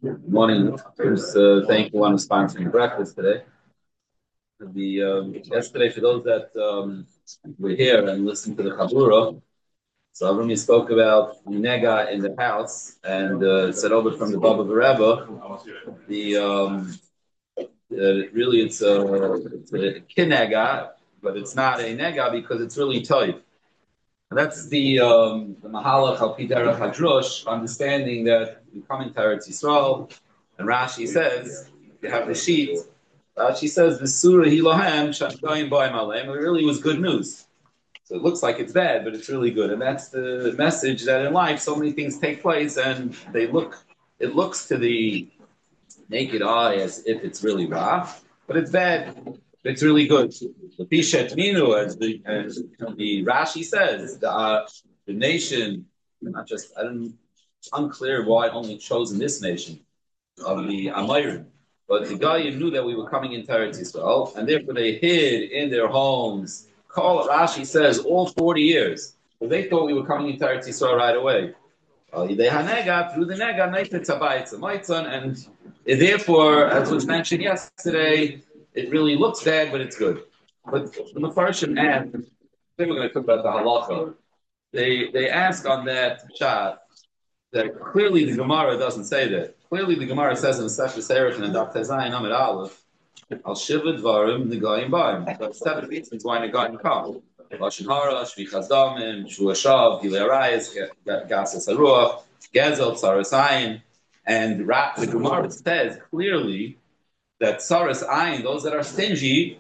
Good morning. First, thank you, one sponsoring breakfast today. Yesterday, for those that were here and listened to the Chabura, so Avrami spoke about the nega in the house and said over from the Baba Rebbe, the really it's a kinega, but it's not a nega because it's really toy. And that's the Mahalach al Pidera Hadrush, understanding that we come into Eretz Yisrael, and Rashi says, you have the sheet, Rashi says, the Surah Hilohem, Shashgoyim Boim Alem, it really was good news. So it looks like it's bad, but it's really good. And that's the message that in life so many things take place and it looks to the naked eye as if it's really rough, but it's bad. It's really good. The Pishet Minu, as the Rashi says, the nation, not just, it's unclear why only chosen this nation of the Amayrim. But the Goyim knew that we were coming into Eretz Yisrael, and therefore they hid in their homes. Rashi says all 40 years. But they thought we were coming into Eretz Yisrael right away. Through the nega, and therefore, as was mentioned yesterday, it really looks bad, but it's good. But the Mepharshim asked, I think we're going to talk about the halacha. They ask on that shot that clearly the Gemara doesn't say that. Clearly the Gemara says in the Sefer Serif and Dr. Zayin Amid Aleph, Al Shiva Dvarim Negayim Baim. So 7 reasons why Negayim come. Lashon Hara, Shvichas Damim, Shuashav, Gilei Arayis, Gasas Haruach, Gezel, Tsaras Ayin. And the Gemara says clearly that Tsaras Ayin, those that are stingy,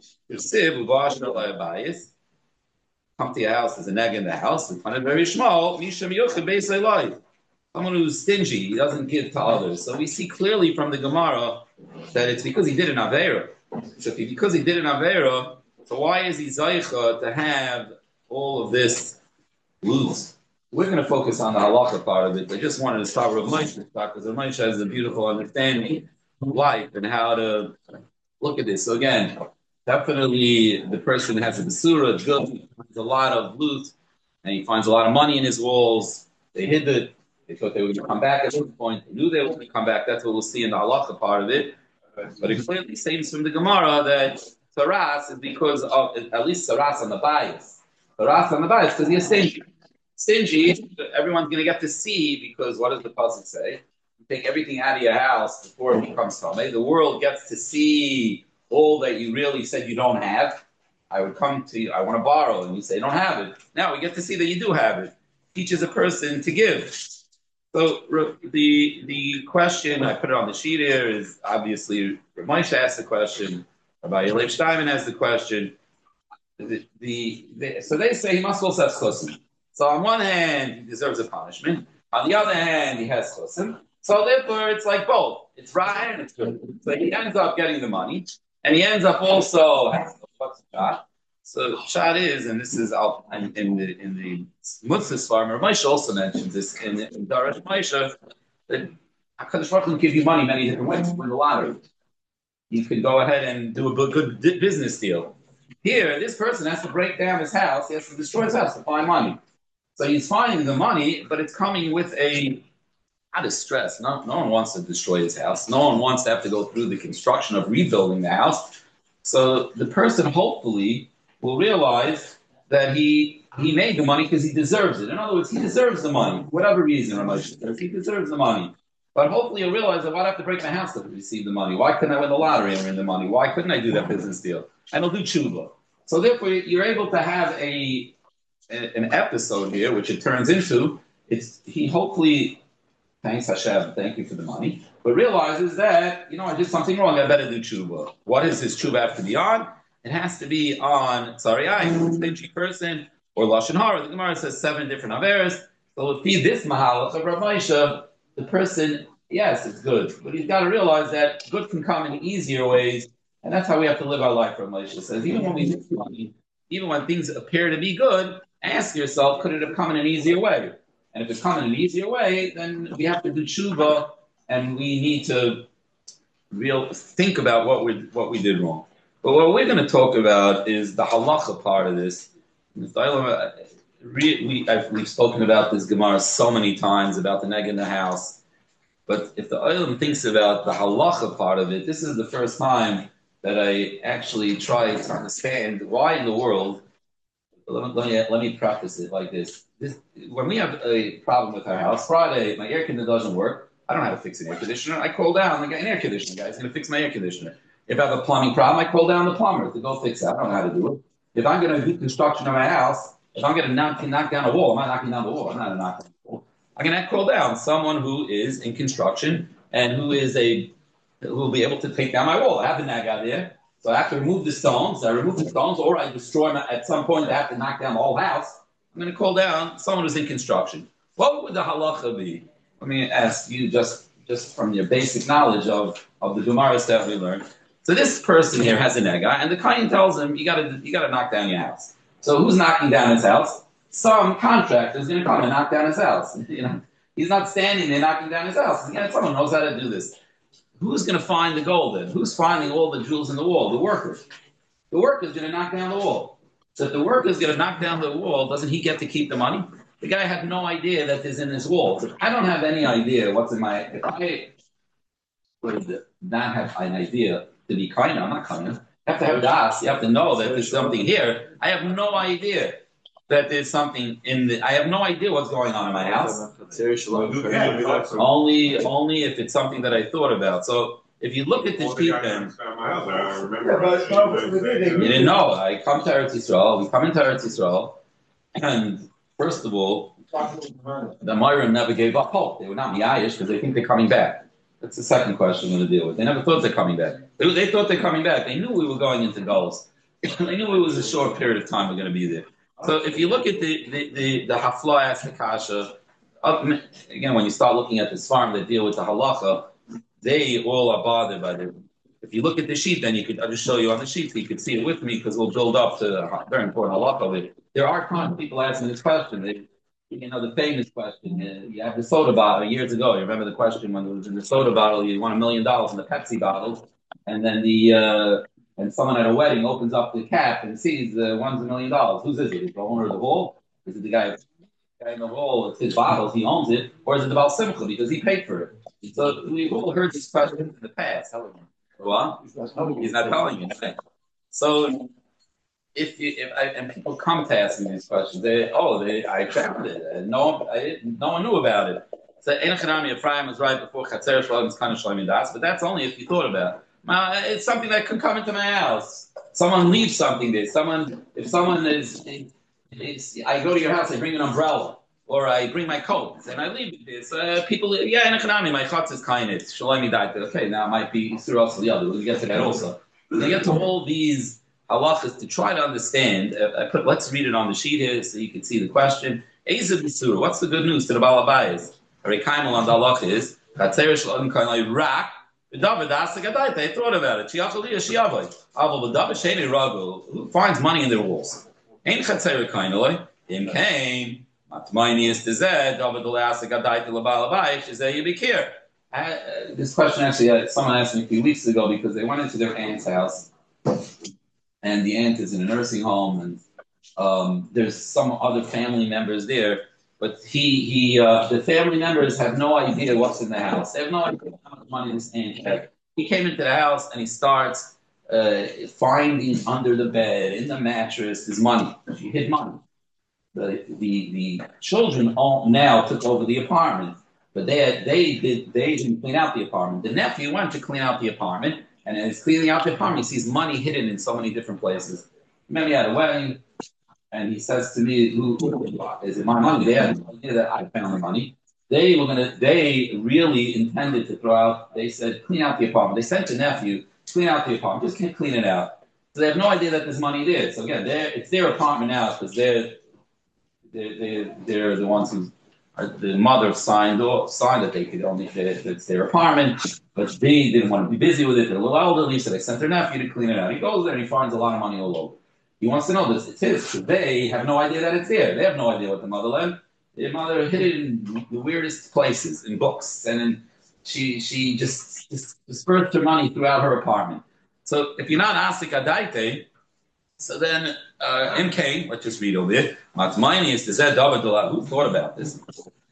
come to your house, there's a neg in the house, we find it very small, Misham Yochid Beis Eloi. Someone who's stingy, he doesn't give to others. So we see clearly from the Gemara that it's because he did an Aveira. So because he did an Aveira, so why is he Zaycha to have all of this lose? We're going to focus on the halacha part of it. I just wanted to start with Moshe because Moshe has a beautiful understanding of life and how to look at this. So again, definitely the person has a basura, it's good, he finds a lot of loot, and he finds a lot of money in his walls. They hid it. They thought they were going to come back at some point. They knew they were going to come back. That's what we'll see in the halacha part of it. But it clearly seems from the Gemara that saras is because of, at least saras on the bias. Saras on the bias because he's stingy. Stingy, everyone's going to get to see because what does the pasuk say? You take everything out of your house before it becomes tamei. The world gets to see all that you really said you don't have. I would come to you, I want to borrow, and you say, I don't have it. Now we get to see that you do have it. Teaches a person to give. So the question, I put it on the sheet here, is obviously Ramesh asked the question, Rabbi Yalev Steinman asked the question. So they say he must also have chosim. So on one hand, he deserves a punishment. On the other hand, he has chosim. So therefore, it's like both. It's right and it's good. So he ends up getting the money, and he ends up also what's the shot? So shot is, and this is out in the Mutzah farmer. Moshe also mentions this in Darash Moshe that Hakadosh Baruch Hu can give you money many different ways. Win the lottery, you could go ahead and do a good business deal. Here, this person has to break down his house. He has to destroy his house to find money. So he's finding the money, but it's coming with not a stress. No one wants to destroy his house. No one wants to have to go through the construction of rebuilding the house. So the person hopefully will realize that he made the money because he deserves it. In other words, he deserves the money, whatever reason, Ramesh says, he deserves the money. But hopefully he'll realize that why do I have to break my house to receive the money? Why couldn't I win the lottery and win the money? Why couldn't I do that business deal? And he'll do tshuva. So therefore, you're able to have an episode here, which it turns into. He hopefully thanks Hashem, thank you for the money, but realizes that I did something wrong. I better do tshuva. What does his tshuva have to be on? It has to be on Tzariyai, stingy person, or Lashon Hara. The Gemara says 7 different averes. So if he this mahalach of Rav Moshe, the person, yes, it's good, but he's got to realize that good can come in easier ways, and that's how we have to live our life. Rav Moshe says, even when we make money, even when things appear to be good, ask yourself, could it have come in an easier way? And if it's come in an easier way, then we have to do tshuva, and we need to think about what we did wrong. But what we're going to talk about is the halacha part of this. We've spoken about this Gemara so many times about the neg in the house. But if the Olam thinks about the halacha part of it, this is the first time that I actually try to understand why in the world. Let me preface it like this. When we have a problem with our house, Friday, my air conditioner doesn't work. I don't know how to fix an air conditioner. I call down an air conditioner guy. He's going to fix my air conditioner. If I have a plumbing problem, I call down the plumber to go fix it. I don't know how to do it. If I'm going to do construction of my house, if I'm going to knock down a wall, I'm not knocking down the wall. I'm not knocking down the wall. I'm going to call down someone who is in construction and who will be able to take down my wall. I have the nag out there. So I have to remove the stones. I remove the stones, or I destroy them. At some point, I have to knock down the whole house. I'm going to call down someone who's in construction. What would the halacha be? Let me ask you just from your basic knowledge of the Gemaras that we learned. So this person here has a nega, and the kohen tells him, you got to knock down your house. So who's knocking down his house? Some contractor is going to come and knock down his house. He's not standing there knocking down his house. Again, someone knows how to do this. Who's going to find the gold then? Who's finding all the jewels in the wall? The worker. The worker's going to knock down the wall. So if the worker's going to knock down the wall, doesn't he get to keep the money? The guy had no idea that there's in this wall. So I don't have any idea what's in my... If I would not have an idea to be kind, I'm not kind. You have to have das. You have to know that there's something here. I have no idea that there's something in the... I have no idea what's going on in my house. Only if it's something that I thought about. So if you look at the sheet then... You didn't know. I come to Eretz Yisrael. We come into Eretz Yisrael. And first of all, the Moirim never gave up hope. They were not miyayish because they think they're coming back. That's the second question I'm going to deal with. They never thought they're coming back. They thought they're coming back. They knew we were going into goals. They knew it was a short period of time we're going to be there. So if you look at the Hafla as the Kasha, again, when you start looking at this farm that deal with the halacha, they all are bothered by it. If you look at the sheet, then I'll just show you on the sheet so you can see it with me because we'll build up to a very important halacha of it. There are times people asking this question. The famous question. You have the soda bottle years ago. You remember the question when it was in the soda bottle, you won $1 million in the Pepsi bottle, and then and someone at a wedding opens up the cap and sees one's $1 million. Whose is it? Is it the owner of the hall? Is it the guy in the hall? It's his bottles. He owns it, or is it the Baal Simcha because he paid for it? So we've all heard this question in the past. What? He's not telling you. So. If people come to ask me these questions, I found it. No one knew about it. So Enochanami Ephraim was right before Chatzer Shalom is kind of Shlomi Das, but that's only if you thought about it. It's something that could come into my house. Someone leaves something there. If someone is, I go to your house, I bring an umbrella, or I bring my coat, and I leave it there. So people, Enochanami, my chutz is kindness. Shlomi Das. Okay, now it might be Surah Saliyah. We'll get to that also. They get to all these halachas to try to understand. Let's read it on the sheet here so you can see the question. What's the good news to the Balabayas? Harikaimel on the halacha is rak. They thought about it. Who finds money in their walls? Ain't chatzer kainoi. Him came. This question actually, someone asked me a few weeks ago because they went into their aunt's house. And the aunt is in a nursing home, and there's some other family members there. But the family members have no idea what's in the house. They have no idea how much money this aunt had. He came into the house and he starts finding under the bed, in the mattress, his money. She hid money. The children all now took over the apartment, but they didn't clean out the apartment. The nephew went to clean out the apartment. And as he's cleaning out the apartment, he sees money hidden in so many different places. Remember, he had a wedding, and he says to me, "Who is it? My money?" They had no idea that I found the money. They really intended to throw out. They said, "Clean out the apartment." They sent the nephew, "Clean out the apartment. Just can't clean it out." So they have no idea that there's money there. So again, it's their apartment now because they're the ones who. The mother signed that they could only it's their apartment, but they didn't want to be busy with it. They're a little elderly, so they sent their nephew to clean it out. He goes there and he finds a lot of money all over. He wants to know this. It's his. So they have no idea that it's there. They have no idea what the mother left. Their mother hid it in the weirdest places, in books, and then she just dispersed her money throughout her apartment. So if you're not asik adaite, so then in came, let's just read over there. Matmaini is to say David, who thought about this?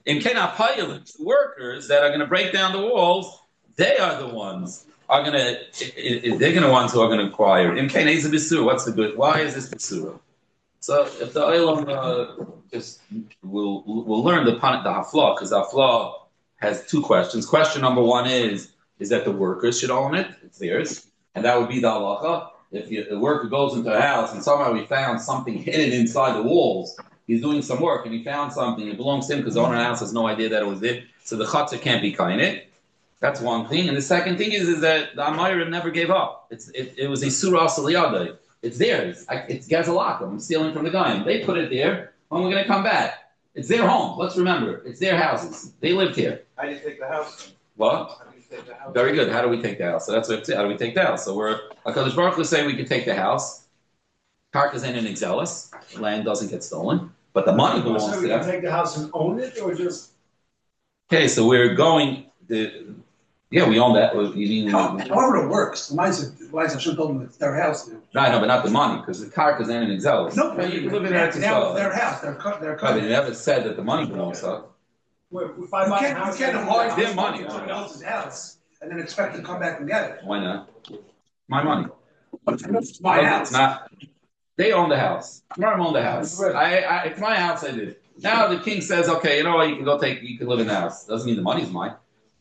In Kena Payalin, the workers that are going to break down the walls, they are the ones they're going to ones who are going to acquire. In Kena is a Bisura. What's the good? Why is this Bisura? So if the Olam just we'll learn the Haflah, because the Haflah has two questions. Question number one is that the workers should own it. It's theirs. And that would be the halacha. If the worker goes into a house and somehow he found something hidden inside the walls, he's doing some work and he found something, it belongs to him because the owner of the house has no idea that it was it. So the chatzar can't be kainit. That's one thing. And the second thing is that the Amayrim never gave up. It was a surah saliyadai. It's theirs. It's gazalaka. I'm stealing from the guy. And they put it there. When we're going to come back. It's their home. Let's remember. It's their houses. They lived here. How do you take the house? What? Very good. How do we take the house? So that's what. How do we take the house? So HaKadosh Baruch Hu is saying we can take the house. Karkas ain't an exelis. Land doesn't get stolen, but the money belongs to them. We can take the house and own it, or just? Okay, so we're going. We own that. However it works. Why is Hashem told them it's their house now? No, I know, but not the money, because the Karkas ain't an exelis. No, but you can live in now Eretz Yisrael. their house. They're But it never said that the money belongs to us. If I buy a house, you can't hide their money. Someone else's house and then expect to come back and get it. Why not? My money. It's my house. It's not. They own the house. Tomorrow own the house. It's my house. I did. Now the king says, "Okay, you know what? You can live in the house." Doesn't mean the money's mine.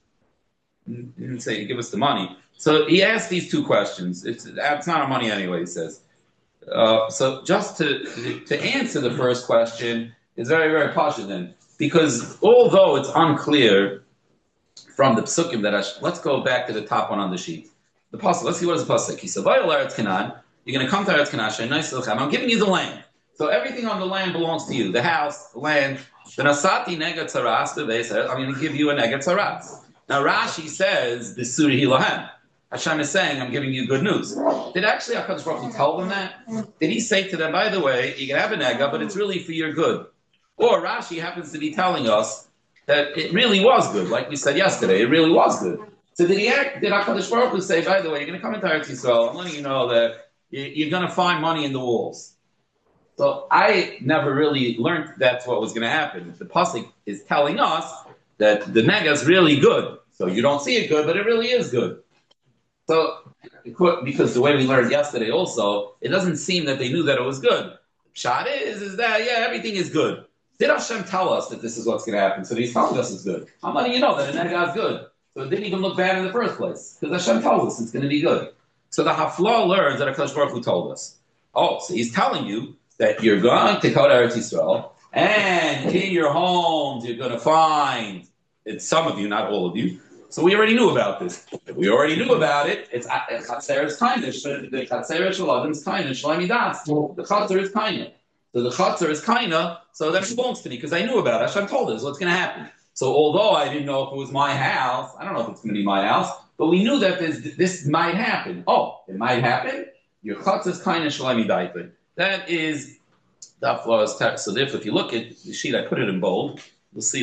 He didn't say, "Give us the money." So he asked these two questions. It's not our money anyway. He says. So just to answer the first question is very, very partial then. Because although it's unclear from the psukim let's go back to the top one on the sheet. The pasuk. Let's see what is the pasuk. He said, Eretz Canaan. You're going to come to Eretz Canaan. I'm giving you the land. So everything on the land belongs to you. The house, the land. The nasati negat tzaras. I'm going to give you a negat tzaras. Now Rashi says the suri hilahem. Hashem is saying, I'm giving you good news. Did actually HaKadosh Baruch Hu tell them that? Did he say to them, by the way, you can have a nega, but it's really for your good? Or Rashi happens to be telling us that it really was good, like we said yesterday, it really was good. So did HaKadosh Baruch Hu say, by the way, you're going to come into Eretz Yisrael, I'm letting you know that you're going to find money in the walls. So I never really learned that's what was going to happen. The pasuk is telling us that the nega is really good. So you don't see it good, but it really is good. So, because the way we learned yesterday also, it doesn't seem that they knew that it was good. Pshat is that, everything is good. Did Hashem tell us that this is what's going to happen? So he's telling us it's good. How many you know that a nega is good? So it didn't even look bad in the first place. Because Hashem tells us it's going to be good. So the Haflah learns that HaKadosh Baruch Hu told us. Oh, so he's telling you that you're going to go to Eretz Yisrael, and in your homes you're going to find, it's some of you, not all of you. So we already knew about this. If we already knew about it, it's Chatzeres Tainish. The Chatzeres Shaladim's Tainish, Shlamidas. The Chatzer is Tainish. So the Chatzer is Kaina, so that belongs to me, because I knew about it. Hashem told us what's going to happen. So although I didn't know if it was my house, I don't know if it's going to be my house, but we knew that this might happen. Oh, it might happen? Your Chatzer is Tainish, Shlamidas. That is the Haflah's text. So therefore, if you look at the sheet, I put it in bold, you'll see,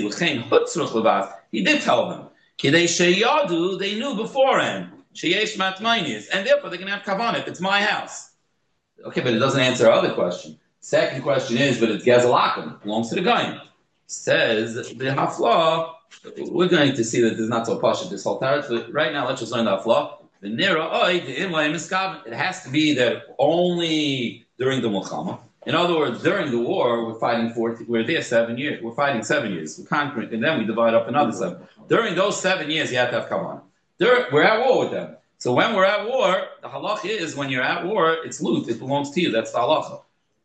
he did tell them. Kidei sheyadu, they knew beforehand. Sheyesh matmainis, and therefore they're going to have kavanah if it's my house. Okay, but it doesn't answer our other question. Second question is, but it's gazalakim, belongs to the guy. Says the Haflah. We're going to see that there's not so posh this whole tarot. So right now, let's just learn the Haflah. The nira the inlay miskav. It has to be that only during the Mulchama. In other words, during the war, we're there 7 years. We're fighting 7 years. We're conquering, and then we divide up another 7. During those 7 years, you have to have kavanah. We're at war with them. So when we're at war, the halacha is when you're at war, it's loot. It belongs to you. That's the halacha.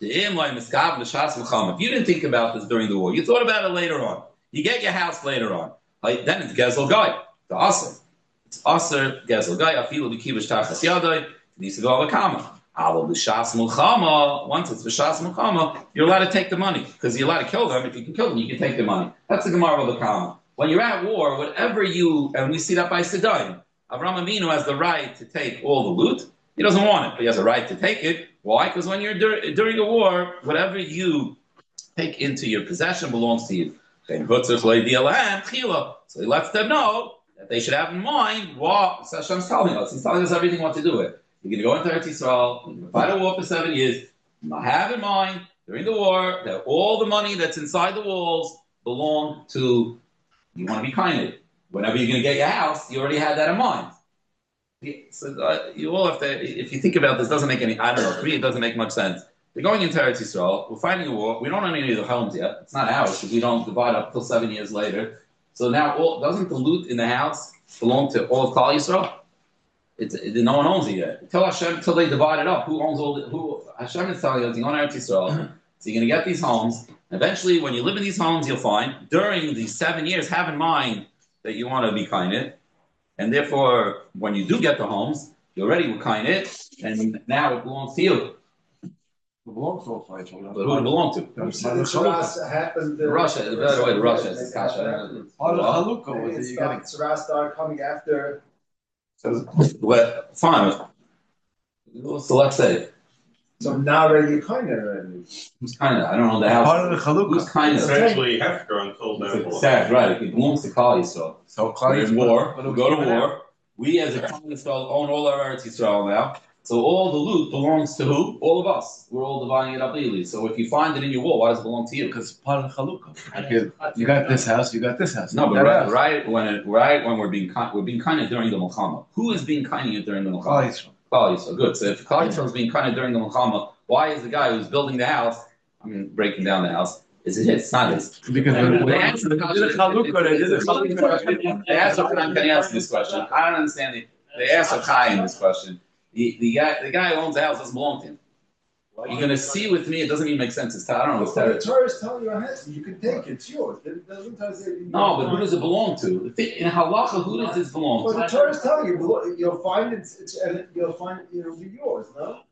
If you didn't think about this during the war, you thought about it later on. You get your house later on. Then it's gezel guy. The aser. It's aser gezel guy. Afilu b'kibush tachas yadai. Needs to go avakama. Once it's b'shas mulchama, you're allowed to take the money because you're allowed to kill them. If you can kill them, you can take the money. That's the Gemara of the Kama. When you're at war, whatever and we see that by Sidon, Avraham Avinu has the right to take all the loot. He doesn't want it, but he has a right to take it. Why? Because when you're during a war, whatever you take into your possession belongs to you. So he lets them know that they should have in mind what Hashem's telling us. He's telling us everything what to do with. You're going to go into Eretz Yisrael, you're going to fight a war for 7 years. Have in mind, during the war, that all the money that's inside the walls belong to, you want to be kind of it. Whenever you're going to get your house, you already had that in mind. So you all have to, if you think about this, doesn't make any, I don't know, for me it doesn't make much sense. They're going into Eretz Yisrael, we're fighting a war, we don't own any of the homes yet, it's not ours, because we don't divide up till 7 years later. So now, doesn't the loot in the house belong to all of Klal Yisrael? No one owns it yet. Tell Hashem until they divide it up. Who owns Hashem is telling us, you own Eretz Yisrael, so you're going to get these homes. Eventually, when you live in these homes, you'll find, during these 7 years, have in mind that you want to be kind of, and therefore, when you do get the homes, you already were kind of, and now it belongs to you. It belongs to us, But who does it belong to? Russia. By the way, the Russia is Kasha. Sarah started coming after. Well, fine. So let's say. So now already you're kind of. Who's kind of? I don't know the house. Part of the Chalukah. Who's kind of? Essentially Hefker until then. Exactly right. It belongs to Klal Yisrael. So We're in war. We go to war. We as a Klal Yisrael own all our Eretz Yisrael now. So all the loot belongs to who? All of us. We're all dividing it up equally. So if you find it in your wall, why does it belong to you? Because it's part of the Chalukah. You got this house, you got this house. No, but right when we're being kind of during the Milchama. Who is being kind of during the Milchama? Klal Yisrael. Good. So if Klal Yisrael is being kind of during the Milchama, why is the guy who's building the house, breaking down the house, is it his? It's not his. Because they answer the question. They asked Chaim, can you answer this question? I don't understand it. They asked Chaim this question. The guy who owns the house doesn't belong to him. You're going to see with me, it doesn't even make sense. I don't know. The Torah is telling you, you can take it, it's yours. No, but who does it belong to? In Halacha, who does this belong to? Well, the Torah is telling you, you'll find it'll be yours, no?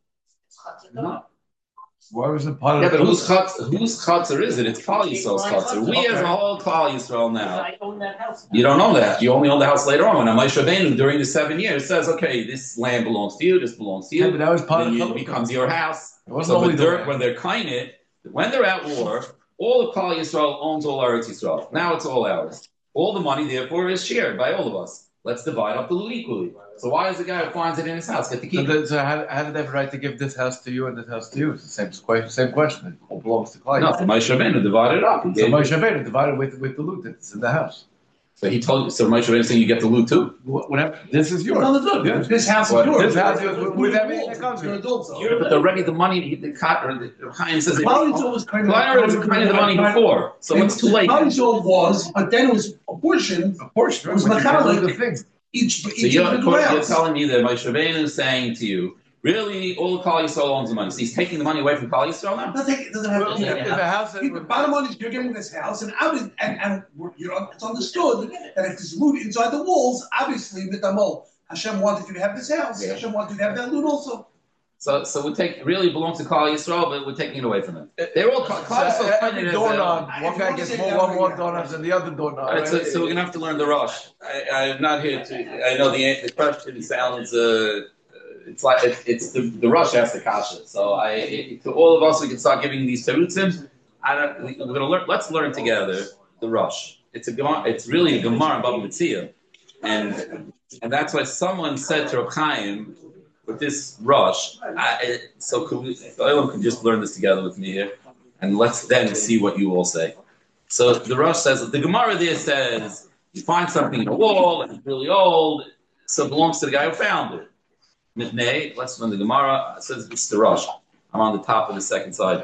No. Why was it part of Yeah, but whose chutzner is it? It's Klal Yisrael's chutzner. We as a whole Klal Yisrael now. I own that house. You don't own that. You only own the house later on. When Moshe Rabbeinu during the 7 years says, okay, this land belongs to you, this belongs to you. Yeah, but that was part then of it becomes your house. It wasn't So only when they're kind it, when they're at war, all of Klal Yisrael owns all Eretz Yisrael. Now it's all ours. All the money, therefore, is shared by all of us. Let's divide up the loot equally. So why does the guy who finds it in his house get to keep it? So how did they have a right to give this house to you and this house to you? It's the same question. It all belongs to Klal. No, so Moshe Rabbeinu divided it up. So Moshe Rabbeinu divided with the loot that's in the house. So he told you, so Moshe Rabbeinu saying you get the loot too? Whatever. This is yours. Yeah. This house is yours. This house is yours with everything that comes with it. But already the money, the Chaim says Klal Yisrael was kind of the money before, so it's too late. Klal Yisrael was, but then it was a portion. It was mechalik. thing. Each So you're house. telling me that Moshe Rabbeinu is saying to you, really, all Klal Yisrael owns the money. So he's taking the money away from Klal Yisrael now? It doesn't have to be. If the house The bottom line is you're getting this house, and it's understood that if there's loot inside the walls, obviously, Mitamol, Hashem wanted you to have this house. Yeah. Hashem wanted you to have that loot also. So we take really belongs to Klal Yisrael, but we're taking it away from him. They're all Klal Yisrael. Every doorknob, one guy gets more doorknobs than the other doorknob. All right, so we're gonna have to learn the Rosh. I'm not here to. I know the question sounds. It's like it's the Rosh has the kasha. So to all of us, we can start giving these terutzim. We're gonna learn. Let's learn together the Rosh. It's really a Gemara in Bava Metzia, and that's why someone said to Reb Chaim with this Rosh. So everyone can just learn this together with me here, and let's then see what you all say. So the Rosh says the Gemara there says you find something in a wall and it's really old, so it belongs to the guy who found it. Mitnei, let's learn the Gemara. It says it's the Rosh. I'm on the top of the second side.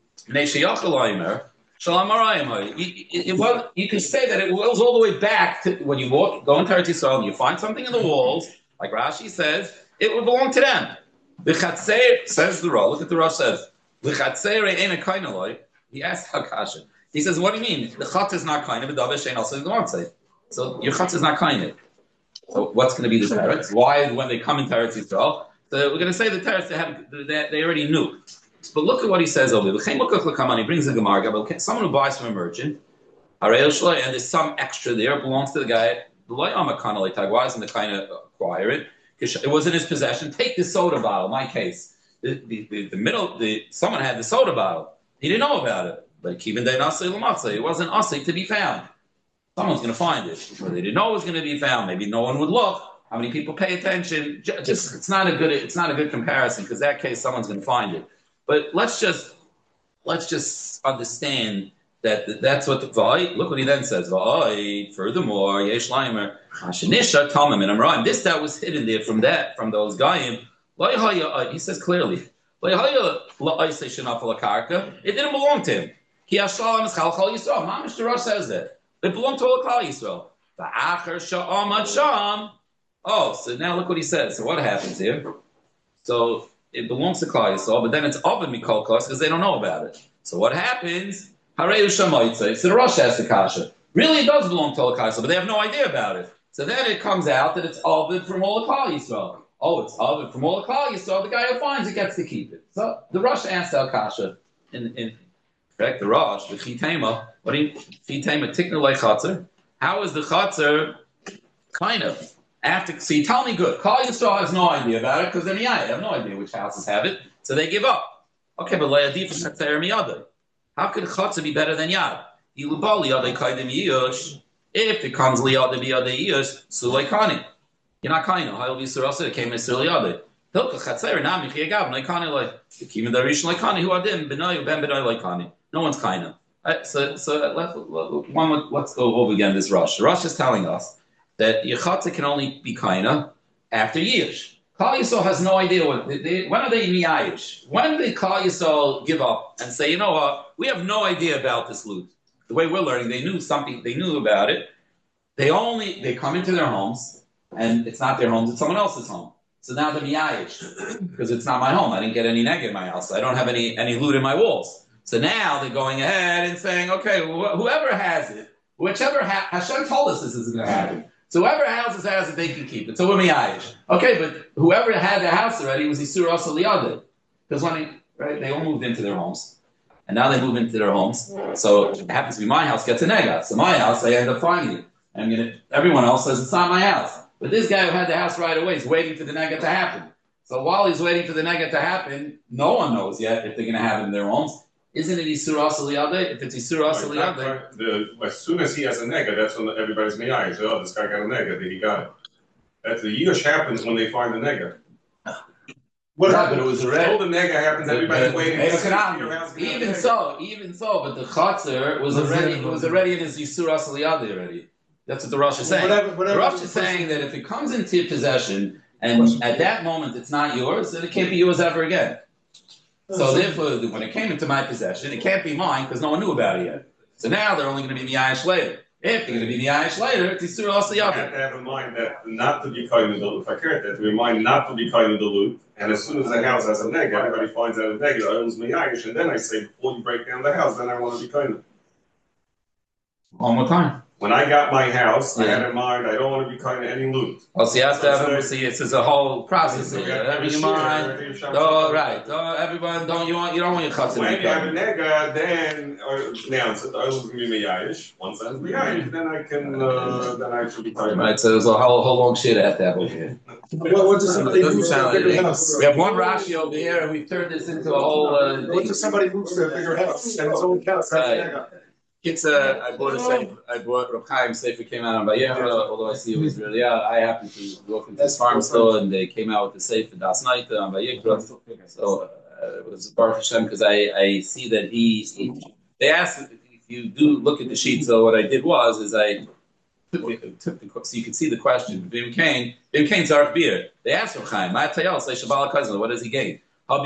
You can say that it goes all the way back to when you go into Eretz Yisrael and you find something in the walls, like Rashi says, it would belong to them. The Chatzer says the Rosh. Look at the Rosh says. The Chatzer ain't a kind of. He asked Hakasha. He says, "What do you mean? The Chatz is not kind of, but Davish ain't also going to say. So your Chatz is not kind of. So what's going to be the teretz? Why, when they come into Eretz Yisrael, so we're going to say the teretz they already knew. But look at what he says over there. He brings the Gemara. Someone who buys from a merchant, and there's some extra there, belongs to the guy. Why isn't the kind of acquire it? Because it was in his possession. Take the soda bottle. My case, someone had the soda bottle. He didn't know about it. Like even it wasn't asik to be found. Someone's going to find it. Or they didn't know it was going to be found. Maybe no one would look. How many people pay attention? Just it's not a good comparison because that case someone's going to find it. But let's just understand That's what look what he then says. Furthermore, Yesh Leimer, Hashanisha Tamim and Amran. This that was hidden there from those Gayim. He says clearly, it didn't belong to him. Ki Hashalom is Chalchal Yisrael. Mamish Torah says that. It belonged to all Klal Yisrael. Oh, so now look what he says. So what happens here? So it belongs to Klal Yisrael, but then it's Ovid Mikol Kos because they don't know about it. So what happens? Harei Shamoitze. So the Rosh asks the Kasha. Really, it does belong to all Klal Yisrael, but they have no idea about it. So then it comes out that it's Ovid from all Klal Yisrael. Oh, it's Ovid from all Klal Yisrael. The guy who finds it gets to keep it. So the Rosh asks the Kasha in correct the Rosh the Chitema. What do you Chitema Tiknu Lei Chatzer? How is the Chatzer kind of? So you tell me good. Klal Yisrael has no idea about it because they're Miyai. They have no idea which houses have it, so they give up. Okay, but Le'adif is Chatzer Miyadeh. How could Chatzer be better than Yad? Ilubal Yadei Kaidim Yush. If it comes Liyadeh Biyadeh Yush, Sulei Kani. You're not Kaino. Ha'il Yisrael it came as Liyadeh. Hilka Chatzer Nami Chiyagav Leikani like the Kim Darish Leikani who Adim Benoy Ben Benoy Leikani. No one's Kaino. So let's go over again this Rosh. Rosh is telling us that Yechatze can only be kaina after Yish. Klal Yisrael has no idea when are they Miyayish? When did Klal Yisrael give up and say, you know what, we have no idea about this loot. The way we're learning, they knew something, they knew about it. They come into their homes, and it's not their homes, it's someone else's home. So now they're Miyayish, because it's not my home. I didn't get any neg in my house. I don't have any loot in my walls. So now they're going ahead and saying, okay, whoever has it, whichever Hashem told us this is going to happen. So whoever has it, they can keep it. So we're miyayish. Okay, but whoever had their house already was Yisur Asa Liyadeh. Because they all moved into their homes. And now they move into their homes. So it happens to be my house gets a negat. So my house, I end up finding it. Everyone else says it's not my house. But this guy who had the house right away is waiting for the negat to happen. So while he's waiting for the negat to happen, no one knows yet if they're going to have it in their homes. Isn't it Yisur Asa Liyadeh? If it's Yisur Asa Liyadeh. As soon as he has a nega, that's when everybody's miyayish. Oh, this guy got a nega, he got it. That's the Yush happens when they find the nega. But it was already. All the nega happens, everybody's waiting. Even so, but the Chatzer was already in his Yisur Asa Liyadeh already. That's what the Rosh is saying. The Rosh is saying that if it comes into your possession and at that moment it's not yours, then it can't be yours ever again. So therefore, when it came into my possession, it can't be mine because no one knew about it yet. So now they're only going to be miyayish later. If they're going to be miyayish later, it's Yisur Asa Liyadeh. You have to have in mind that not to be kind of the loot. If I care that, we mind not to be kind of the loot. And as soon as the house has a neg, everybody finds out a neg, I owns miyayish, and then I say, before you break down the house, then I want to be kind of. One more time. When I got my house, I had in mind I don't want to be kind of any loot. Oh, so you have to have them. See, it's a whole process. Every mind. Oh, right. Oh, everyone. You don't want your chutz. When you have a nega, then now it's I was going to be miyayish. Once I'm miyayish, then I can. Then I should be kind. Right. So there's a whole long shit at that over here. What does somebody move to a bigger house? We have one Rashi over here, and we've turned this into a whole. What if somebody moves to a bigger house and his own house has a nega? I bought Reb Chaim Sefer came out on Vayikra, although I see it was really out. I happened to walk into this farm store and they came out with the Sefer Das Night on Vayikra. So it was Baruch Hashem because I see that they asked if you do look at the sheet. So what I did was I took the so you can see the question. Bim Kain Zarf Beer. They asked Reb Chaim, what does he gain?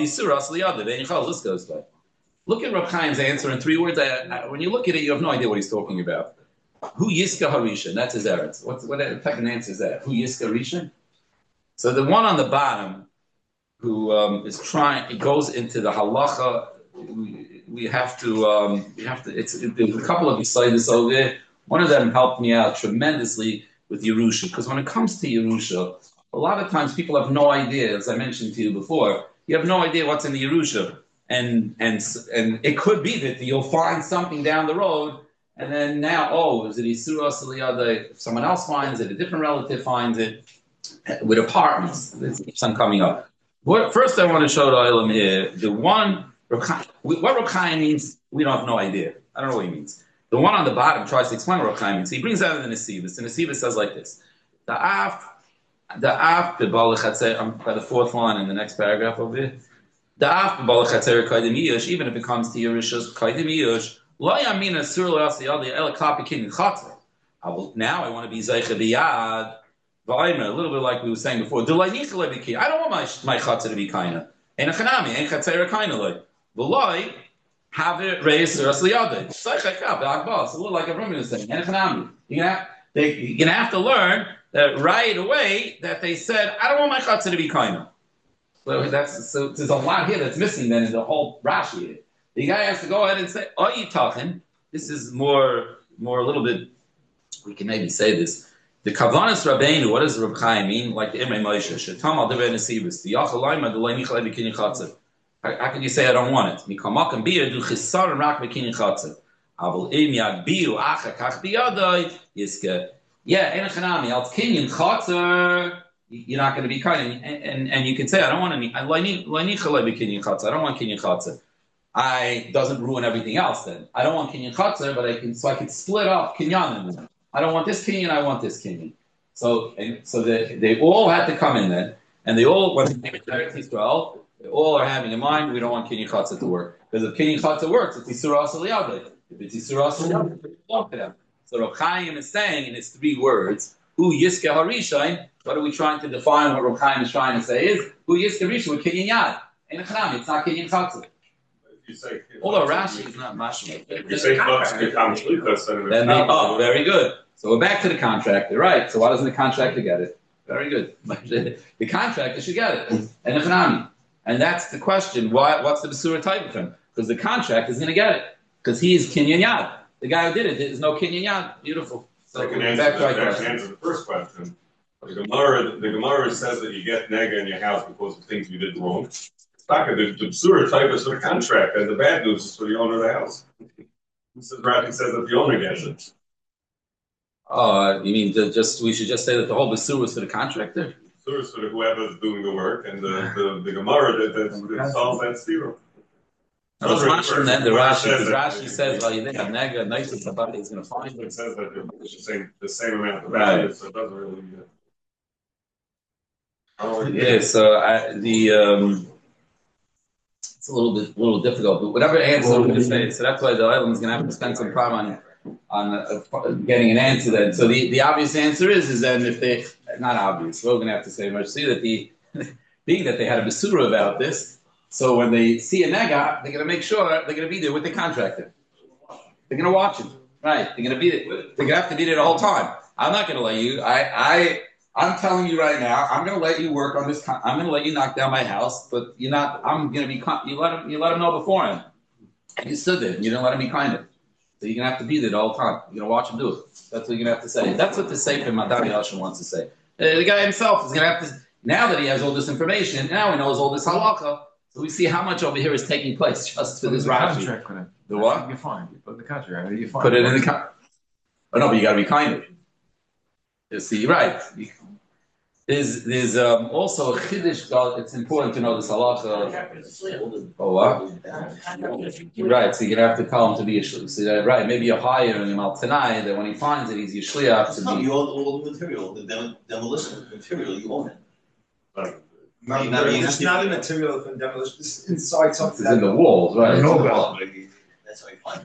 This goes by. Look at Reb Chaim's answer in 3 words. When you look at it, you have no idea what he's talking about. Who Yiska Harishan? That's his eretz. What type of answer is that? Who Yiska Harishan? So the one on the bottom, who is trying, it goes into the halacha. We have to. There's a couple of Yisaitis over there. One of them helped me out tremendously with Yerusha, because when it comes to Yerusha, a lot of times people have no idea. As I mentioned to you before, you have no idea what's in the Yerusha. And it could be that you'll find something down the road, and then now, is it Yisur Asa Liyadeh? If someone else finds it, a different relative finds it, with apartments, it keeps on coming up. First, I want to show the Olam here. The one, what Reb Chaim means, we don't have no idea. I don't know what he means. The one on the bottom tries to explain what Reb Chaim means. He brings out in the Nesivos. The Nesivos says like this: the af, by the 4th line in the next paragraph over here. The af b'balach hatzer kaidim yush, even if it comes to Yerushas kaidim yush, Now I want to be Zeicha Biyad. A little bit like we were saying before. I don't want my chatzah to be kaina. Ein achanami, ein chatzera kaina loy. V'loy, have it raised Suras Liyadeh. It's a little like Avrami was saying. Ein achanami. You're gonna have to learn that right away that they said, I don't want my chatzah to be kaina. So there's a lot here that's missing then in the whole Rashi. The guy has to go ahead and say, "Oh, you talking?" This is more a little bit. We can maybe say this. The Kavanas Rabbeinu. What does Reb Chaim mean? Like the Imrei Moshe. Shetam al Devei Nesivus. The Yachalaima Delay Nichalei B'Kinyan Chatzah. How can you say I don't want it? Mikamak and Bia do Chisar and Rak B'Kinyan Chatzah. Avol Im Yag Biu Acha Kach Biyadai Yiske. Yeah, Ein Chanami Al Kinyan Chatzah. You're not going to be kind, and you can say I don't want any. I don't want kinyan chatzah. I doesn't ruin everything else. Then I don't want kinyan chatzah, but I can split up kinyanim. I don't want this kinyan. I want this kinyan. So they all had to come in then, and they all when they came to Israel, they all are having in mind we don't want kinyan chatzah to work because if kinyan chatzah works, it's isura asal. If it's isura asal, so Rav Chaim is saying in his 3 words. Who Yiske Harishain? What are we trying to define? What Rav Chaim is trying to say is who Yiske Harishain with Kinyan Yad. Ain't a Chanami. It's not Kinyan Chatzah. If you say, although Rashi is not mashma. If you say then they very good. So we're back to the contractor, right? So why doesn't the contractor get it? Very good. The contractor should get it. And a Chanami. And that's the question. What's the Basura type of him? Because the contractor is going to get it. Because he is Kinyan Yad. The guy who did it, there's no Kinyan Yad. Beautiful. So I can answer the first question. The Gemara says that you get nega in your house because of things you did wrong. It's not the B'sura type is for the contract, and the bad news is for the owner of the house. Mrs. Bradley says that the owner gets it. You mean we should just say that the whole B'sura is for the contractor? B'sura is for whoever's doing the work, and the Gemara that solves that zero. No, the Rashi says, well, you didn't have nega, nice somebody is going to find it. It says that the same amount of value, right. So it doesn't really. It's a little difficult, but whatever answer we're going to say, so that's why the island is going to have to spend some time on getting an answer. Then, so the obvious answer is then if they not obvious, we're going to have to say much. See that being that they had a Basura about this. So when they see a nega, they're going to make sure they're going to be there with the contractor. They're going to watch him, right? They're going to be there. They're going to have to be there the whole time. I'm not going to let you. I'm telling you right now. I'm going to let you work on this. I'm going to let you knock down my house, but you're not. I'm going to be. You let him know beforehand. You stood there. You didn't let him be kind of. So you're going to have to be there the whole time. You're going to watch him do it. That's what you're going to have to say. That's what the Sefer Madani Hashem wants to say. The guy himself is going to have to. Now that he has all this information, now he knows all this halacha. So we see how much over here is taking place just for this Rashi. The what? You're fine. You put in the contract. You're fine. Put it in the contract. Oh no, but you got to be kind of. You see, right? There's also a chiddush. It's important to know this halacha. Oh what? Right. So you're gonna have to tell him to be a shliach. So right, maybe you hire him al tanai that when he finds it, he's your shliach to be. You own all the material, the demolition material. You own it. Right. It's not a material from demolition. It's inside something. It's in the walls, right? That's how you find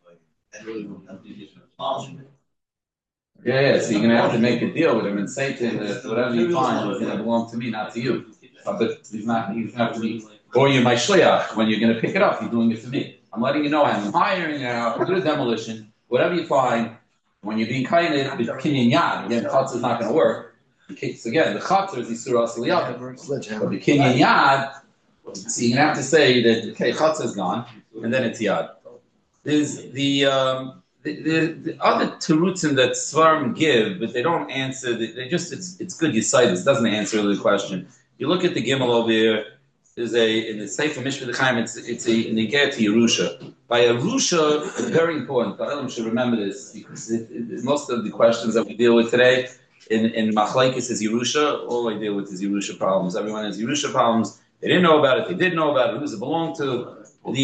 it. Yeah. So you're gonna have to make a deal with him and say to him that whatever you find is gonna belong to me, not to you. But he's not. He's not to be. Or you're my shliach. When you're gonna pick it up, you're doing it to me. I'm letting you know I'm hiring you out. Do the demolition. Whatever you find, when you're being kind of kinyan yad, again, chutz is not gonna work. So again, the chatzar is Yisur Asal Yad, but the Kinyan Yad, so you're going to have to say that, okay, chatzar is gone, and then it's Yad. There's the other terutzim that Svarim give, but they don't answer, they just, it's good you cite this, doesn't answer the question. You look at the Gimel over here, there's in the Sefer Mishpat Chaim, it's a negeh to Yerusha. By Yerusha, it's very important, the Olam should remember this, because most of the questions that we deal with today, in Machlekes is Yerusha. All I deal with is Yerusha problems. Everyone has Yerusha problems. They didn't know about it. They did know about it. Who does it belong to?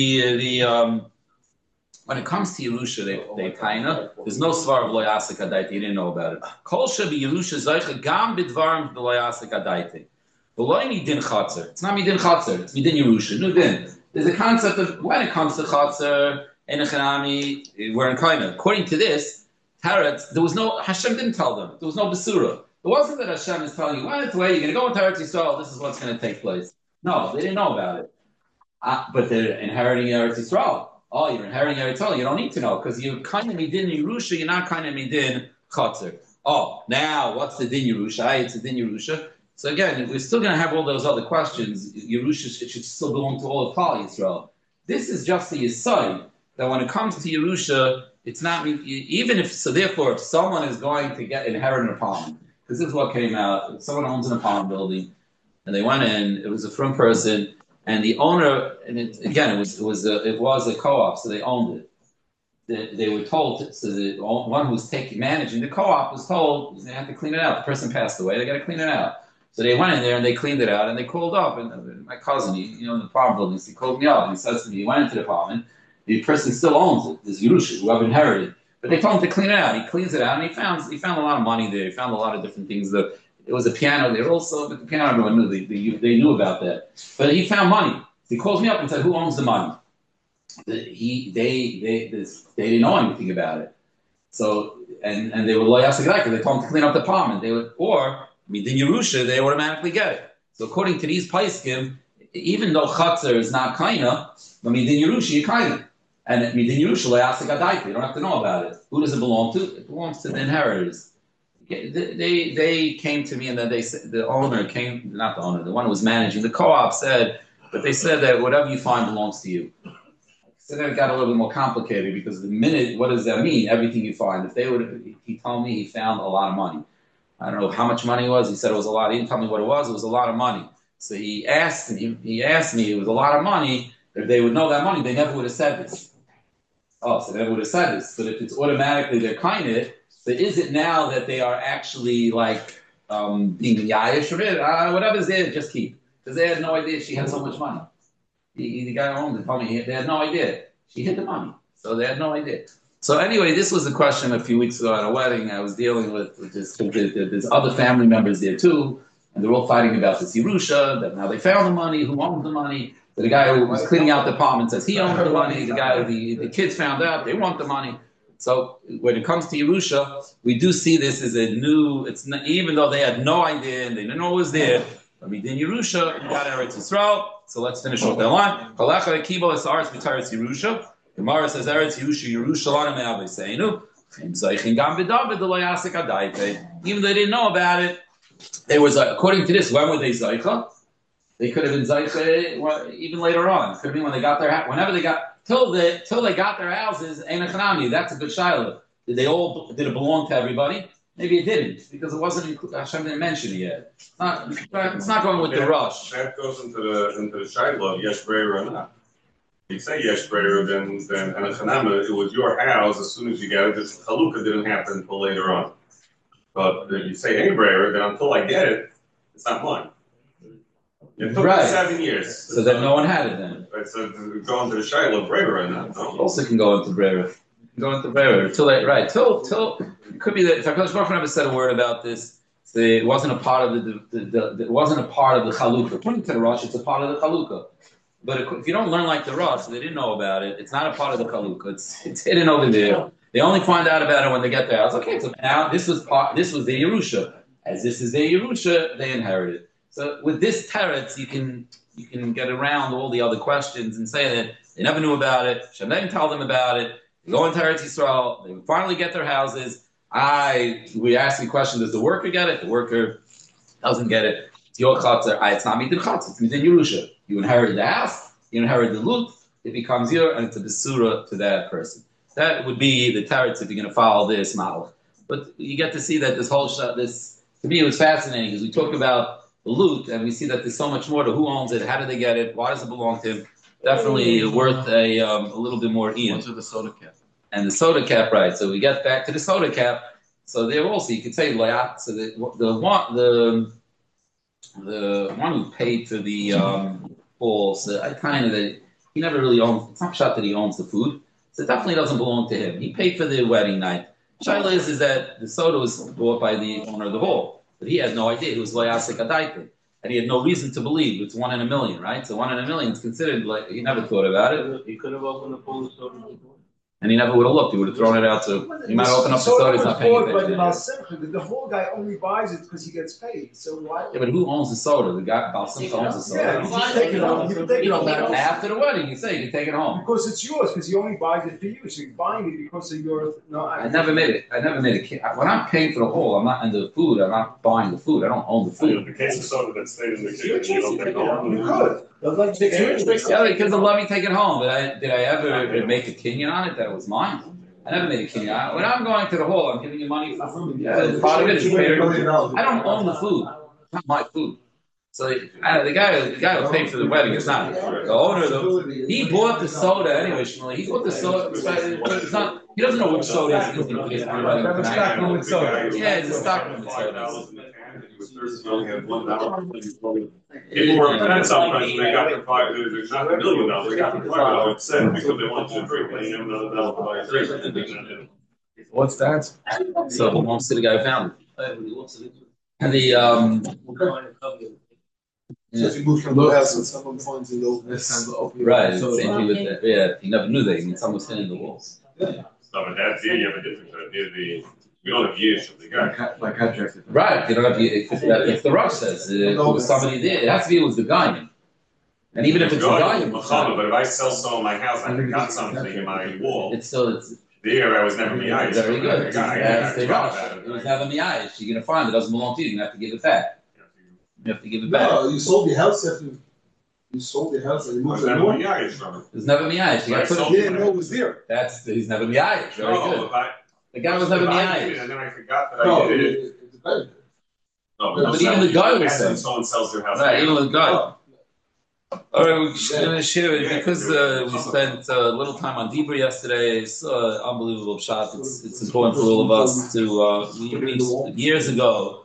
When it comes to Yerusha, they taina. There's no svar of lo yasek adayti. You didn't know about it. Kol shebi Yerusha zeicha gam bidvarim lo yasek adayti. V'lo midin chatzar. It's not midin chatzar. It's midin Yerusha. No din. There's a concept of when it comes to chatzar, Enochanami, we're in Kaina. According to this, Teretz, there was no, Hashem didn't tell them. There was no Basura. It wasn't that Hashem is telling you, well, it's the way you're going to go into Eretz Yisrael, this is what's going to take place. No, they didn't know about it. But they're inheriting Eretz Yisrael. Oh, you're inheriting Eretz Yisrael. You don't need to know because you're kind of midin Yerusha. You're not kind of midin Chatzar. Oh, now what's the din Yerusha? It's a din Yerusha. So again, we're still going to have all those other questions. Yerusha it should still belong to all of Klal Yisrael. This is just the aside that when it comes to Yerusha, it's not even if so. Therefore, if someone is going to inherit an apartment, because this is what came out. If someone owns an apartment building, and they went in, it was a frum person. And the owner, and it was a co-op, so they owned it. They were told, so the one who was managing the co-op was told they had to clean it out. The person passed away, they got to clean it out. So they went in there and they cleaned it out, and they called up. And my cousin, in the apartment building, he called me up and he says to me, he went into the apartment, the person still owns it, this Yerusha, who I've inherited. But they told him to clean it out. He cleans it out, and he found a lot of money there. He found a lot of different things. It was a piano there also, but the piano, everyone knew. They knew about that. But he found money. So he calls me up and said, who owns the money? They didn't know anything about it. So, and they were loyal because they told him to clean up the apartment. Midin Yerusha, they automatically get it. So according to these Paiskim, even though Chatzar is not Kaina, but Midin Yerusha, you're Kaina. And Midin Yerusha, loyasik adayka, you don't have to know about it. Who does it belong to? It belongs to the inheritors. They came to me and then they said, the owner came, not the owner, the one who was managing the co-op said, but they said that whatever you find belongs to you. So then it got a little bit more complicated because the minute, what does that mean? Everything you find. He told me he found a lot of money. I don't know how much money it was. He said it was a lot. He didn't tell me what it was. It was a lot of money. So he asked me, it was a lot of money. If they would know that money, they never would have said this. Oh, so they never would have said this. But if it's automatically they're kind of, so is it now that they are actually like being yayish or whatever's there, just keep. Because they had no idea she had so much money. The guy who owned it told me they had no idea. She hid the money. So they had no idea. So anyway, this was a question a few weeks ago at a wedding I was dealing with this. There's other family members there too, and they're all fighting about this Yerusha, that now they found the money, who owned the money. The guy who was cleaning out the apartment says he owned the money. The guy, the kids found out, they want the money. So when it comes to Yerusha, we do see this as a new, even though they had no idea and they didn't know it was there, but we did Yerusha, we got Eretz Yisrael. So let's finish off that line. Gemara says Eretz Yerusha, Yerushalayim me'aviseinu. Even though they didn't know about it, it was according to this. When were they zaycha? They could have been zaycha even later on. It could have been when they got their whenever they got till they got their houses. Einachanami. That's a good shiloh. Did it belong to everybody? Maybe it didn't because it wasn't. Hashem didn't mention it yet. It's not going with the rush. That goes into the shiloh of yesh b'reira or not. You say yesh b'reira, then Hanachanama, it was your house as soon as you got it. This chalukah didn't happen until later on. But if you say hey b'reira, then until I get it, it's not mine. It took me 7 years. So then no one had it then. Right, so go into the shiloh b'reira or not. No. Also can go into b'reira. Go into b'reira till it could be that if HaKadosh Baruch Hu never said a word about this, it wasn't a part of it wasn't a part of the chalukah. According to the Rosh, it's a part of the chalukah. But if you don't learn like the Rosh, they didn't know about it. It's not a part of the chalukah. It's hidden over there. They only find out about it when they get there. I was okay. So now this was the Yerusha. As this is their Yerusha, they inherited. So with this teretz, you can get around all the other questions and say that they never knew about it. Hashem didn't tell them about it. They go into Eretz Yisrael. They finally get their houses. We ask the question: does the worker get it? The worker doesn't get it. It's your chatzar. It's not midin chatzar. It's midin Yerusha. You inherit the house. You inherit the loot. It becomes your, and it's a besura to that person. That would be the teretz if you're going to follow this model. But you get to see that this whole this to me it was fascinating because we talk about the loot and we see that there's so much more to who owns it, how do they get it, why does it belong to him. Definitely worth a little bit more Ian. What's with the soda cap? And the soda cap, right? So we get back to the soda cap. So there also you could say layat. So the one who paid for the balls, he never really owns. It's not shot that he owns the food. So it definitely doesn't belong to him. He paid for the wedding night. Shaila is that the soda was bought by the owner of the hall, but he had no idea. It was layasik adayte. And he had no reason to believe. It's 1 in a million, right? So 1 in a million is considered like he never thought about it. He could have opened the Polish soda before. And he never would have looked. He would have thrown it out to. He might open up the soda. He's not paying attention. The whole guy only buys it because he gets paid. So why? Yeah, but who owns the soda? The guy, Baal Simcha owns the soda. Yeah, you can take it home. You can take it home. After the wedding, you say you can take it home. Because it's yours. Because he only buys it for you. So you're buying it because of your. No, I never made it. I never made it. When I'm paying for the whole, I'm not into the food. I'm not buying the food. I don't own the food. The case of soda that stayed in the kitchen, you don't take it home. You could. Yeah, because of let me take it home. Did I ever make a kinyan on it that it was mine? I never made a kinyan. When I'm going to the hall, I'm giving you money for food. Yeah, part of it is paid. I don't own the food. It's not my food. So the guy who paid for the wedding. It's not the owner. He bought the soda anyway. Shmuley. He bought the soda. It's not. He doesn't know which soda is using for his wedding. Yeah, it's a stockroom with soda. People were upset sometimes when they got the $5, not $1 million, they got the $5 upset because they wanted to drink, and you have another $1 to buy a drink. What's that? So he wants to the guy who found it. And the So if you move from the house and someone finds it over. right, it's same thing with that. Yeah, he never knew that. Someone was thinning the walls. So, but that's here, you have a different idea. We don't have years of the guy. Like contracted. Right, you don't have to, if the Rosh says it was somebody there, it has to be it was the guy. And even if it's the guy, But if I sell some in my house, I got something in my wall. it's still There, I was never miyayish. very good. That's the Rosh. It was never miyayish. You're gonna find it doesn't belong to you. You're gonna have to give it back. You have to give it back. No, you sold your house after you sold your house and you I moved was to the never north. miyayish from it. It was never miyayish. You gotta put You it. didn't know it was there. He's never miyayish. Very No, good. if I. The guy was never if I did it, miyayish. And then I forgot that No, I did it. it depends. No, But even the guy was saying. Someone sells their house. Right, even the guy. All right, we're going to share it because we spent a little time on Dibra yesterday. It's unbelievable shot. It's important for all of us to. Years ago,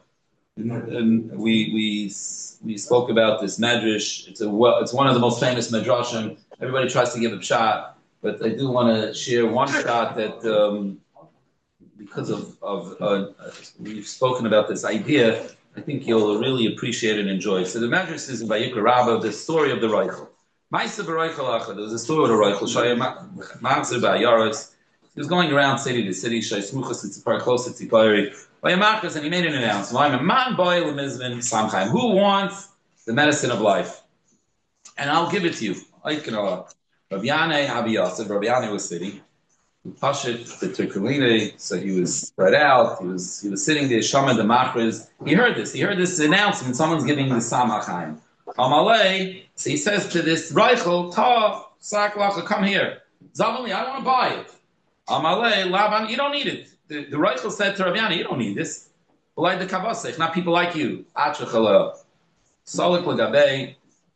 and we spoke about this medrash. It's one of the most famous medrashim. Everybody tries to give a shot, but I do want to share one shot that because of we've spoken about this idea. I think you'll really appreciate and enjoy. So the medrash is in Vayikra Rabbah, the story of the Reichel. Ma'aser b'Reichel Achad. There was a story of the Reichel. Shaya Ma'aser b'Ayaros. He was going around city to city. Shaya Smuchas Tzipar, close to Tzipari. Vayamakas, and he made an announcement. Man boy lemizvin samchaim. Who wants the medicine of life? And I'll give it to you. Rabbi Yanai Abi Yosef. Rabbi Yanai was sitting. Pashit the Turkuline, so he was spread out. He was sitting there. Shama the Machriz. He heard this announcement. Someone's giving the Samachayim. Amalei. So he says to this Reichel, Ta Saklacha, come here. Zavali, I want to buy it. Amalei Lavan, you don't need it. The Reichel said to Rav you don't need this. Belay the Kavasech, not people like you. Achachalel. Solik Lagabei.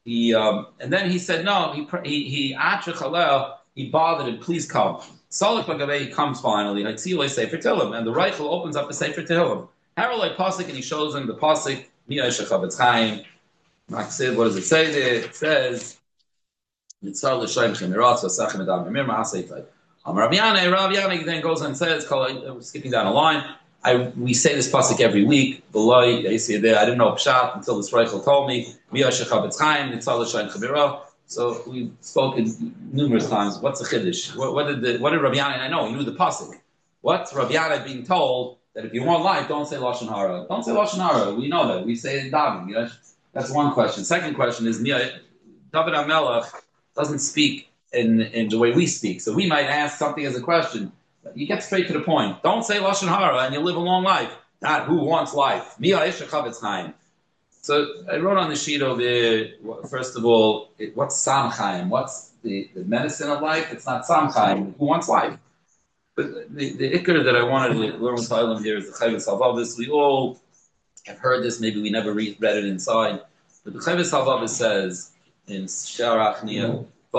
And then he said no. He Achachalel. He bothered him. Please come. Solik Lagabei comes finally. Hatzilei Sefer Tehillim, and the Reichel opens up the Sefer Tehillim. Haralei Pasuk, and he shows him the Pasuk. Miyash Chavetz Chaim. What does it say there? It says, "Mitzvah l'shoyim chemirat v'sachem edam emir ma'aseitai." Rav Yanai then goes and says, skipping down a line. We say this pasuk every week. I didn't know Pshat until this Reichel told me. Miyash Chavetz Chaim. Mitzvah l'shoyim chemirat. So we've spoken numerous times. What's the chiddush? What did Rav Yanai? I know he knew the pasuk. What's Rav Yanai being told that if you want life, don't say lashon hara. Don't say lashon hara. We know that. We say it in davening. That's one question. Second question is David HaMelech doesn't speak in the way we speak. So we might ask something as a question. But you get straight to the point. Don't say lashon hara, and you live a long life. Not who wants life. Miyash Chavetz Chaim. So I wrote on the sheet over there, first of all, what's Samchaim? What's the medicine of life? It's not Samchaim. Who wants life? But the ikar that I wanted to learn with Thailand here is the Chavis Halvavis. We all have heard this, maybe we never read it inside. But the Chavis Halvavis says in Sharach Nia, we're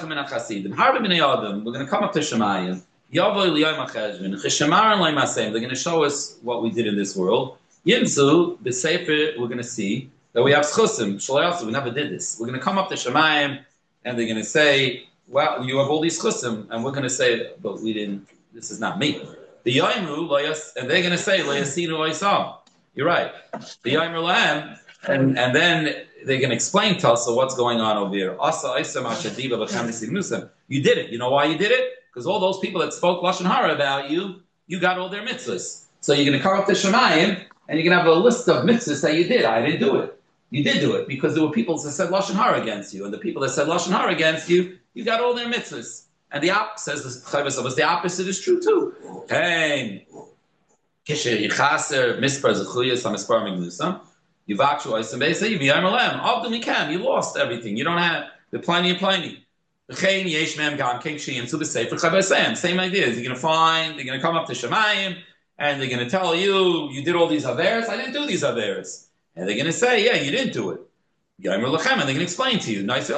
going to come up to Shemayim. They're going to show us what we did in this world. Yimzu, the Sefer, we're going to see that we have schusim. Shalayasu, we never did this. We're going to come up to Shemayim, and they're going to say, well, you have all these schusim, and we're going to say, but we didn't, this is not me. The Yaimu, and they're going to say, Layasinu Laysam. You're right. The Yaimu Lam, and then they can explain to us what's going on over here. You did it. You know why you did it? because all those people that spoke lashon hara about you, you got all their mitzvahs. So you're going to come up to Shemayim and you're going to have a list of mitzvahs that you did. I didn't do it. You did do it because there were people that said lashon hara against you, and the people that said lashon hara against you, you got all their mitzvahs. And the says the opposite is true too. Hey, kisher yichaser mispar zechuyas hamispar mignusa yivakshu oisem beisa yiviyam alem avdum mikam. You lost everything. You don't have the plenty. Same ideas. You're going to find. They're going to come up to Shemayim and they're going to tell you did all these averes. I didn't do these averes. And they're going to say, yeah, you didn't do it. And they're going to explain to you. You got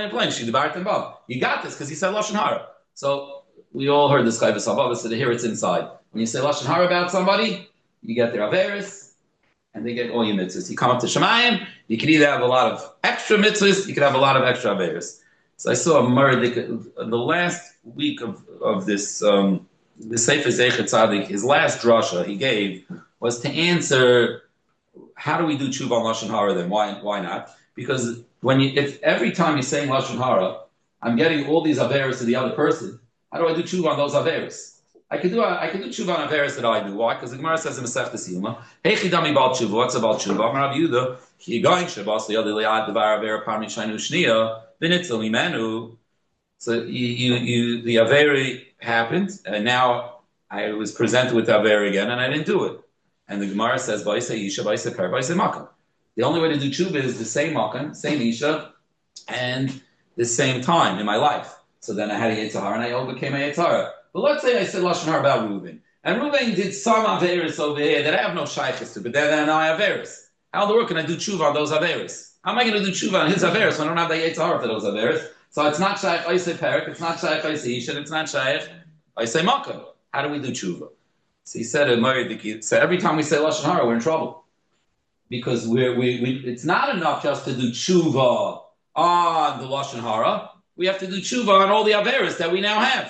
this because he said lashon hara. So we all heard this guy b'sabava, so here it's inside. When you say lashon hara about somebody, you get their averes, and they get all your mitzvahs. You come up to Shemayim, you can either have a lot of extra mitzvahs, you can have a lot of extra averes. So I saw a Murdik the last week of this the Sefer Zeichet Tzadik. His last drasha he gave was to answer. How do we do tshuva on lashon hara then? Why not? Because if every time you're saying lashon hara, I'm getting all these averes to the other person. How do I do tshuva on those averes? I could do tshuva on averes that I do. Why? Because the Gemara says in Masechtas Yoma, Heichidami bal tshuva. What's about tshuva? Rav Yehuda, ki going shabas liyad liyad devar aver parmi shaynu shniya v'nitzal imenu. So you the averi happened, and now I was presented with the averi again, and I didn't do it. And the Gemara says, "Vayse isha, vayse per, vayse makom." The only way to do tshuva is the same makom, same isha, and the same time in my life. So then I had a Yetzer Hara, and I overcame a Yetzer Hara. But let's say I said lashon hara about Reuven, and Reuven did some averis over here that I have no shaykhs to, but then I have averis. How in the world can I do tshuva on those averis? How am I going to do tshuva on his averis when I don't have the Yetzer Hara for those averis? So it's not shaykh Oisei Perik, it's not shaykh Oisei Isha, and it's not shaykh Oisei Makom. How do we do tshuva? So he said, so every time we say lashon hara, we're in trouble because it's not enough just to do tshuva on the lashon hara. We have to do tshuva on all the averis that we now have.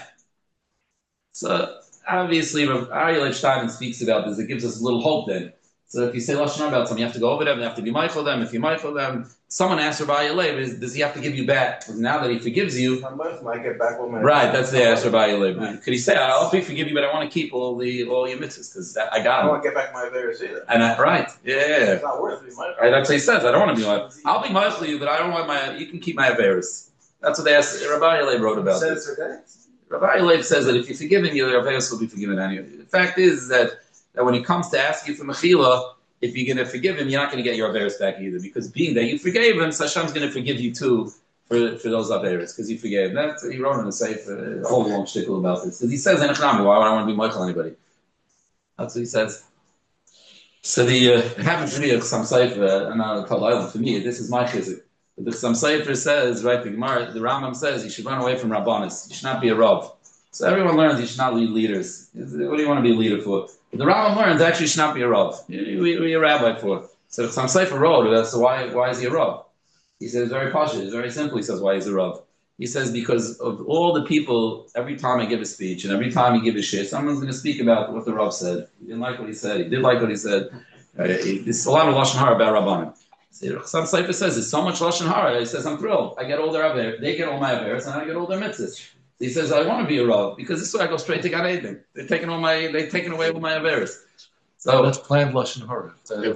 So obviously, Aryeh Leib Stein speaks about this. It gives us a little hope then. So if you say lashon hara about something, you have to go over them. You have to be mindful of them. If you mindful of them, someone asks Rabbi Leib, does he have to give you back? Because now that he forgives you, I get back with my right? That's the answer, Rabbi Leib. Could he say, "I'll forgive you, but I want to keep all your mitzvahs because I got I them." don't want to get back my various either. And right, yeah. It's not worth it. Right, that's what he says. I don't want to be mindful. I'll be mindful of you, but I don't want you can keep my averis. That's what they asked. Rabbi Leib wrote about this. Rabbi Leib says that if you forgive him, your averis will be forgiven anyway. The fact is that when he comes to ask you for mechila, if you're going to forgive him, you're not going to get your averis back either, because being that you forgave him, so Hashem's going to forgive you too for those averis, because you forgave him. That's he wrote in the Sefer a whole long shtickle about this. Because he says, why would I want to be Michael anybody? That's what he says. So it happens to be some Sefer, and I'll tell you, for me, this is my chizik. But some Sefer says, right, the Gemara, the Rambam says, you should run away from Rabbanis. You should not be a Rav. So everyone learns you should not lead leaders. What do you want to be a leader for? But the Rambam learns actually you should not be a Rav. You're a rabbi for. So some Sefer wrote, so why is he a Rav? He says very posh, it's very simple. He says why he's a Rav. He says because of all the people, every time I give a speech and every time he give a shit, someone's going to speak about what the Rav said. He didn't like what he said. He did like what he said. There's a lot of lashon hara about Rabbanim. Some Sefer says there's so much lashon hara. He says I'm thrilled. I get all their aver, they get all my averes, and I get all their mitzvahs. He says I want to be a Rav because this way I go straight to Gan Eden. They're taking away all my averes. So that's planned lashon hara. If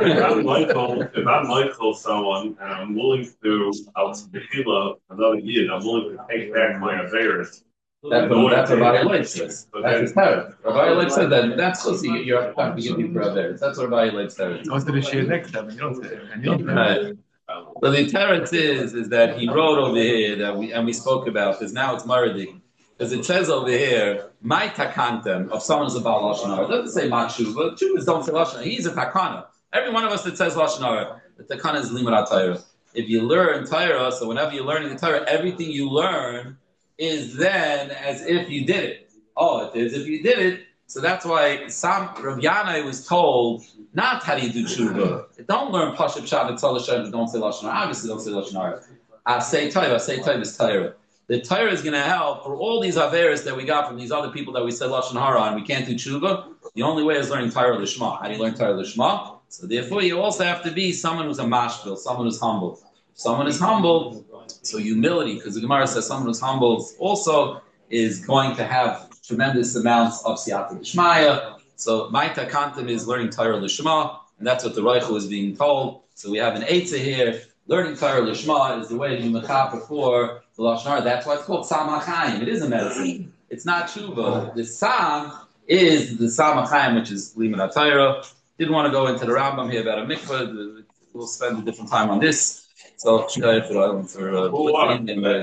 I'm Michael someone and I'm willing to another year, I'm willing to take back my averes. That's what Rabbi Leib says. That's his parrot. Rabbi Leib said that that's supposed to you're not to give you for averes. That's what Rabbi Leib said. I wanted to share next time, and you don't say. But the teretz is that he wrote over here that we spoke about because now it's Maradi. Because it says over here, my takantem of someone who's a Baal Lashon Hara. It doesn't say machu, but Chuvas don't say Lashon Hara. He's a takana. Every one of us that says Lashon Hara, the takana is limud Torah. If you learn Torah, so whenever you're learning the Torah, everything you learn is then as if you did it. Oh, it is if you did it. So that's why Rav Yanai was told not how do you do tshuva. Don't learn Pashup Shabbat Tzal Hashem, don't say Lashon Hara. Obviously, don't say Lashon Hara. Asay Tov is Torah. The Torah is going to help for all these averes that we got from these other people that we said Lashon Hara and we can't do tshuva. The only way is learning Torah Lishma. How do you learn Torah Lishma? So therefore, you also have to be someone who's a mashpil, someone who's humble. If someone is humble, so humility, because the Gemara says someone who's humble also is going to have tremendous amounts of siyata d'shmaya. So Maita Kantam is learning Torah Lishma, and that's what the Reichu is being told. So we have an Eitzah here. Learning Torah Lishma is the way to be mechaper for the Lashon Hara. That's why it's called Sam HaChaim. It is a medicine. It's not tshuva. The Sam is the Sam HaChaim, which is Limud HaTorah. Didn't want to go into the Rambam here about a mikvah. We'll spend a different time on this. So, for